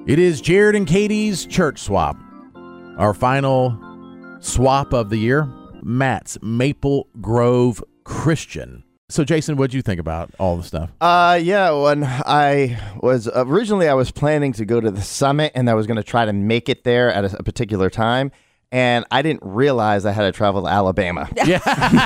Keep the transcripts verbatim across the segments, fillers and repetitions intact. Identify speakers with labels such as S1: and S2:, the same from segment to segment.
S1: It is Jared and Katie's Church Swap. Our final swap of the year, Matt's Maple Grove Christian. So, Jason, what'd you think about all the stuff?
S2: Uh, yeah, when I was originally, I was planning to go to the summit, and I was going to try to make it there at a, a particular time, and I didn't realize I had to travel to Alabama.
S3: Yeah.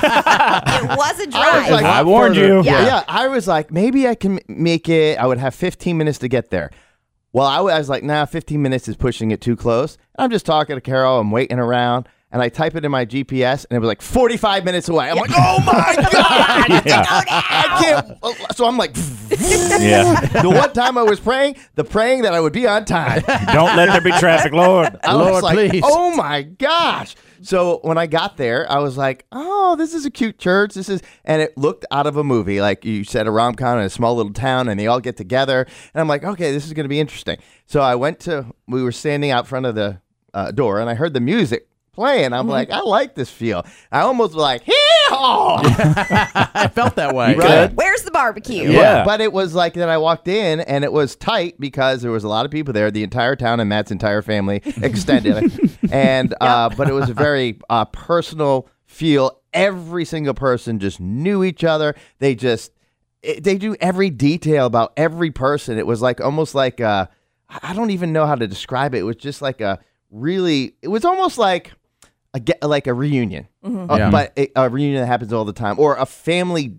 S3: It was a drive.
S2: I, was like,
S4: I warned
S2: further.
S4: you.
S2: Yeah.
S3: Yeah.
S2: yeah, I was like, maybe I can make it. I would have fifteen minutes to get there. Well, I was like, nah, fifteen minutes is pushing it too close. I'm just talking to Carol. I'm waiting around. And I type it in my G P S, and it was like forty-five minutes away. I'm like, oh, my God.
S4: Yeah.
S2: I can't. So I'm like,
S4: Yeah.
S2: the one time I was praying, the praying that I would be on time.
S4: Don't let there be traffic, Lord.
S2: I was
S1: Lord,
S2: like,
S1: please.
S2: oh, my gosh. So when I got there, I was like, oh, this is a cute church. This is, and it looked out of a movie. Like you said, a rom-com in a small little town, and they all get together. And I'm like, okay, this is going to be interesting. So I went to, we were standing out front of the uh, door, and I heard the music playing. I'm mm-hmm. like, I like this feel. I almost was like, hee-haw!
S1: I felt that way.
S2: Right?
S3: Where's the barbecue?
S4: Yeah.
S2: But it was like that I walked in, and it was tight because there was a lot of people there, the entire town and Matt's entire family extended. and uh, But it was a very uh, personal feel. Every single person just knew each other. They just, it, they do every detail about every person. It was like almost like, a, I don't even know how to describe it. It was just like a really, it was almost like, A get, like a reunion,
S3: Mm-hmm.
S2: uh,
S1: Yeah.
S2: but a, a reunion that happens all the time, or a family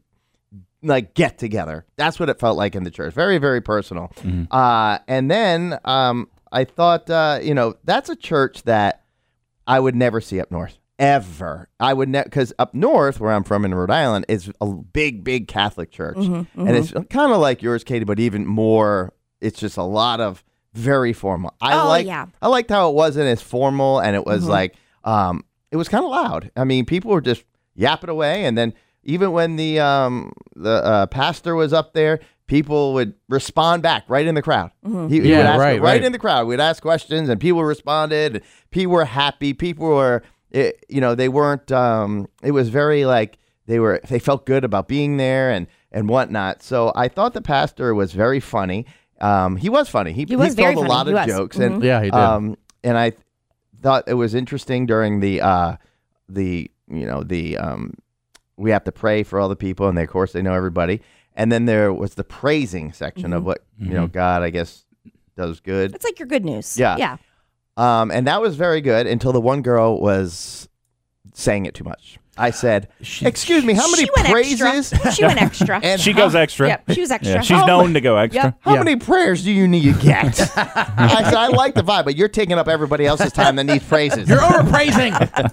S2: like get together. That's what it felt like in the church. Very, very personal.
S4: Mm-hmm.
S2: Uh, and then um, I thought, uh, you know, that's a church that I would never see up north ever. I would never, because up north, where I'm from in Rhode Island, is a big, big Catholic church,
S3: Mm-hmm, mm-hmm.
S2: and it's kind of like yours, Katie, but even more. It's just a lot of very formal. I
S3: Oh,
S2: like.
S3: yeah.
S2: I liked how it wasn't as formal, and it was
S3: Mhm.
S2: like. Um, it was kind of loud. I mean, people were just yapping away, and then even when the um, the uh, pastor was up there, people would respond back right in the crowd.
S3: Mhm.
S2: He, he
S1: Yeah,
S2: would ask,
S1: right,
S2: right,
S1: right.
S2: in the crowd. We'd ask questions, and people responded. And people were happy. People were, it, you know, they weren't. Um, it was very like they were. They felt good about being there and and whatnot. So I thought the pastor was very funny. Um, he was funny. He,
S3: He was
S2: he
S3: very
S2: told a
S3: funny.
S2: lot
S3: He
S2: of
S3: was.
S2: jokes,
S3: Mhm.
S2: and
S1: Yeah, he did.
S2: um, and I thought it was interesting during the uh the you know the um we have to pray for all the people, and they, of course they know everybody, and then there was the praising section
S3: Mhm.
S2: of what you know God I guess does good,
S3: It's like your good news.
S2: Yeah.
S3: Yeah.
S2: um and that was very good until the one girl was saying it too much. I said,
S1: She-
S2: excuse me, how many
S3: She went
S2: praises
S3: extra. She went extra.
S2: and
S4: She
S2: how,
S4: goes extra.
S3: Yep, she was extra.
S4: Yeah, she's
S2: How
S4: known to go extra.
S3: Yep.
S2: how
S1: Yeah.
S2: many prayers do you need to get? I said, I like the vibe, but you're taking up everybody else's time that needs praises.
S1: You're overpraising.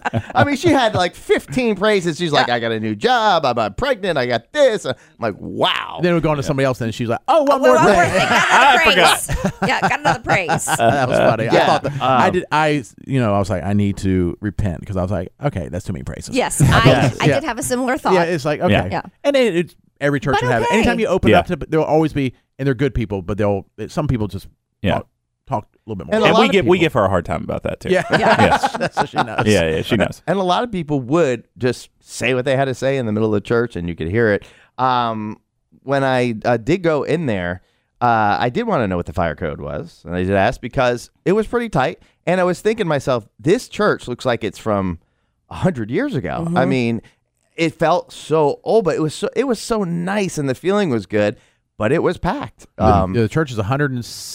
S2: I mean, she had like fifteen praises. She's like, I got a new job. I'm uh, pregnant. I got this. I'm like, wow.
S1: Then we're going to somebody else, and she's like, "Oh, one
S3: Oh, well,
S1: more
S3: one
S1: thing."
S3: more thing. Got
S4: I
S3: another praise. Yeah, got another praise.
S1: That was funny. I
S2: Yeah.
S1: thought that, I did. I you know I was like, I need to repent because I was like, okay, that's too many praises.
S3: Yes, I,
S1: Yes.
S3: I
S1: Yeah.
S3: did have a similar thought.
S1: Yeah, it's like okay,
S4: Yeah.
S3: Yeah.
S1: and it, it's every church
S3: But
S1: will have it.
S3: okay.
S1: Anytime you open
S4: Yeah.
S1: up to, there'll always be, and they're good people, but they'll some people just
S4: Yeah.
S1: talk, talk a little bit more.
S2: And a
S4: And
S2: lot
S4: we
S2: of
S4: give we
S2: people-
S4: give her a hard time about that too.
S1: yeah,
S4: Yes.
S1: that's what she knows.
S4: Yeah, yeah, she knows.
S2: And a lot of people would just say what they had to say in the middle of the church, and you could hear it. Um, when I uh, did go in there, uh, I did want to know what the fire code was, and I did ask because it was pretty tight. And I was thinking to myself, this church looks like it's from a hundred years ago. I mean, it felt so old, but it was so it was so nice, and the feeling was good. But it was packed. Um,
S1: the, the church is one hundred and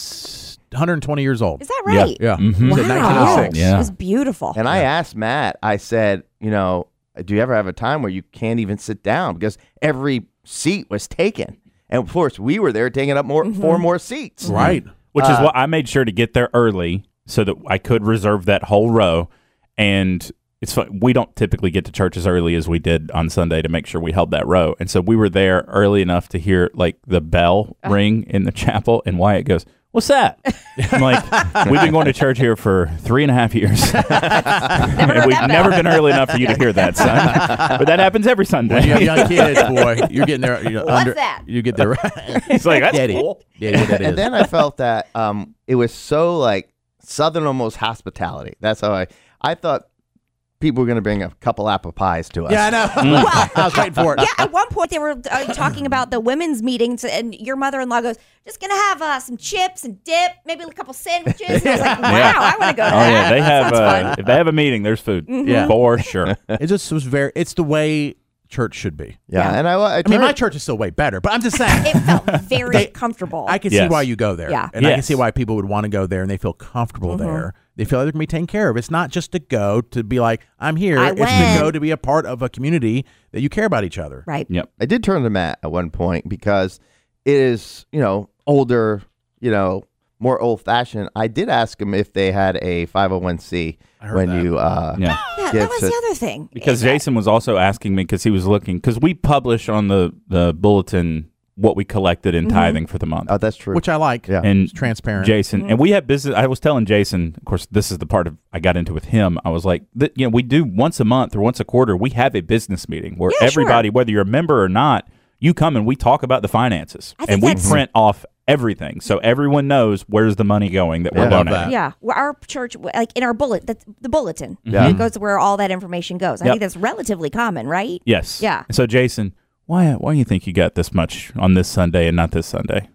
S1: s- one hundred twenty years old.
S3: Is that right?
S1: Yeah,
S4: Mhm.
S1: It's
S3: Wow.
S1: nineteen oh six.
S4: Yeah.
S3: It was beautiful.
S2: And I asked Matt, I said, you know, do you ever have a time where you can't even sit down because every seat was taken? And of course, we were there taking up more
S3: Mm-hmm.
S2: four more seats.
S1: Right.
S4: Which
S2: Uh,
S4: is what I made sure to get there early so that I could reserve that whole row. And it's fun. We don't typically get to church as early as we did on Sunday to make sure we held that row. And so we were there early enough to hear like the bell ring in the chapel, and Wyatt goes, "What's that?" I'm like, "We've been going to church here for three and a half years.
S3: Never
S4: and
S3: heard
S4: we've
S3: that
S4: never
S3: bell.
S4: been early enough for you to hear that, son." But that happens every Sunday.
S1: When you have young kids, boy, you're getting there. You know,
S3: What's
S1: under,
S3: that?
S1: You get there.
S4: It's like, that's
S1: Daddy.
S4: cool.
S1: Yeah, what that is.
S2: And then I felt that um, it was so like Southern almost hospitality. That's how I I thought people were going to bring a couple apple pies to us.
S1: Yeah, I know. I was waiting for it.
S3: Yeah, at one point they were uh, talking about the women's meetings, and your mother-in-law goes, "Just gonna have uh, some chips and dip, maybe a couple sandwiches." And I was like, "Wow, I want to go to
S4: Oh
S3: that."
S4: yeah, they have.
S3: Sounds
S4: Uh,
S3: fun.
S4: if they have a meeting, there's food.
S1: Yeah.
S4: For sure.
S1: It just was very. It's the way church should be.
S2: Yeah,
S3: Yeah.
S2: and I, I,
S1: I mean, my church is still way better, but I'm just saying.
S3: It felt very
S1: They-
S3: comfortable.
S1: I can
S4: Yes.
S1: see why you go there.
S3: Yeah.
S1: And I can
S4: Yes.
S1: see why people would want to go there and they feel comfortable
S3: Mm-hmm.
S1: there. They feel like they're going to be taken care of. It's not just to go to be like, I'm here.
S3: I
S1: it's
S3: went.
S1: to go to be a part of a community that you care about each other.
S3: right.
S4: Yep.
S2: I did turn to Matt at one point because it is, you know, older, you know, more old fashioned. I did ask him if they had a five oh one c
S1: I heard
S2: when
S1: that.
S2: you, uh,
S4: Yeah.
S3: Yeah,
S2: Yeah,
S3: that was
S2: so-
S3: the other thing.
S4: Because
S3: Yeah.
S4: Jason was also asking me because he was looking because we publish on the the bulletin what we collected in tithing for the month.
S2: oh, that's true.
S1: Which I like.
S2: Yeah.
S4: And
S1: It's transparent.
S4: Jason, and we have business. I was telling Jason, of course, this is the part of I got into with him. I was like, that, you know, we do once a month or once a quarter, we have a business meeting where
S3: Yeah, sure.
S4: everybody, whether you're a member or not, you come and we talk about the finances
S3: I think
S4: and we
S3: that's-
S4: print off everything so everyone knows where's the money going that
S2: Yeah.
S4: we're
S1: I love
S4: donating.
S1: that.
S3: Yeah, well, our church, like in our bullet, that's the bulletin.
S2: Yeah.
S3: It goes where all that information goes. I
S4: Yep.
S3: think that's relatively common, right?
S4: Yes.
S3: Yeah.
S4: So Jason, why why do you think you got this much on this Sunday and not this Sunday?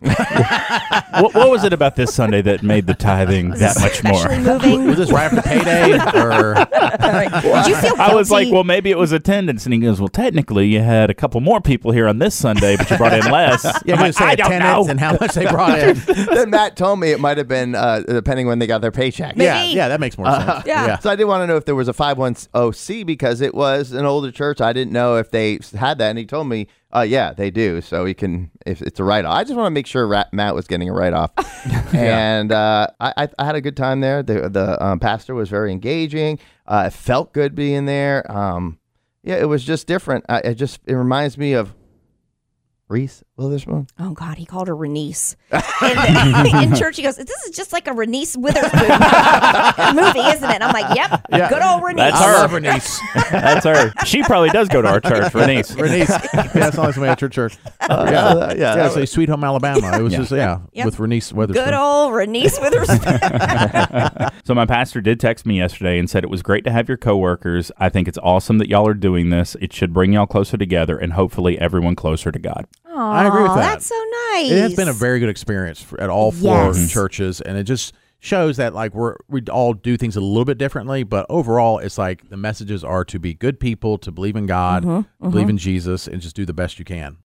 S4: what, what was it about this Sunday that made the tithing that much more?
S3: Especially moving.
S1: Was this right after payday? or
S3: Did you feel guilty?
S4: I was like, well, maybe it was attendance. And he goes, well, technically, you had a couple more people here on this Sunday, but you brought in less.
S1: yeah,
S4: I'm
S1: I'm
S4: like,
S1: say
S4: I don't
S1: attendance
S4: know.
S1: and how much they brought in.
S2: Then Matt told me it might have been uh, depending when they got their paycheck.
S3: Maybe.
S1: yeah, yeah, that makes more sense.
S3: Yeah.
S2: So I did want to know if there was a five one oh c because it was an older church. I didn't know if they had that, and he told me, uh, yeah, they do. So he can, if it's a write off. I just want to make sure Ra- Matt was getting a write off. And uh, I, I, I had a good time there. The the um, pastor was very engaging. Uh, it felt good being there. Um, yeah, it was just different. I, it just it reminds me of Reese Witherspoon.
S3: Oh God, he called her Renice. And in church, he goes, "This is just like a Renice Witherspoon movie, isn't it?" And I'm like, "Yep,
S1: Yeah.
S3: good old Renice."
S4: That's
S1: I
S4: her.
S1: love Bernice.
S4: That's her. She probably does go to our church, Bernice.
S1: Bernice. Yeah, that's always somebody at your church.
S2: Uh,
S1: yeah,
S2: yeah,
S1: yeah.
S2: that
S1: Say Sweet Home Alabama. It was
S4: Yeah.
S1: just yeah,
S3: Yep.
S1: with Bernice Witherspoon.
S3: Good old Renice Witherspoon.
S4: So my pastor did text me yesterday and said it was great to have your coworkers. I think it's awesome that y'all are doing this. It should bring y'all closer together and hopefully everyone closer to God.
S1: I agree with
S3: Aw,
S1: that.
S3: That's so nice.
S1: It has been a very good experience for, at all four
S3: Yes.
S1: churches, and it just shows that like we're we all do things a little bit differently, but overall, it's like the messages are to be good people, to believe in God, believe in Jesus, and just do the best you can.